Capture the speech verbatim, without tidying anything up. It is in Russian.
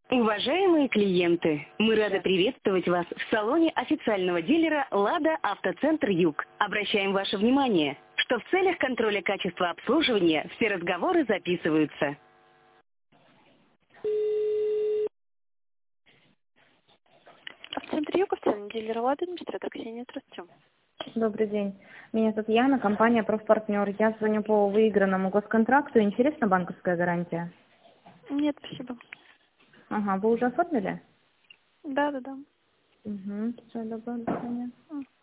Уважаемые клиенты, мы рады приветствовать вас в салоне официального дилера «Лада Автоцентр Юг». Обращаем ваше внимание, что в целях контроля качества обслуживания все разговоры записываются. Автоцентр Юг, официальный дилер «Лада», администратор Ксения, здравствуйте. Добрый день. Меня зовут Яна, компания «Профпартнер». Я звоню по выигранному госконтракту. Интересна банковская гарантия? Нет, спасибо. Ага, вы уже оформили? Да, да, да. Угу, все, добро, до свидания.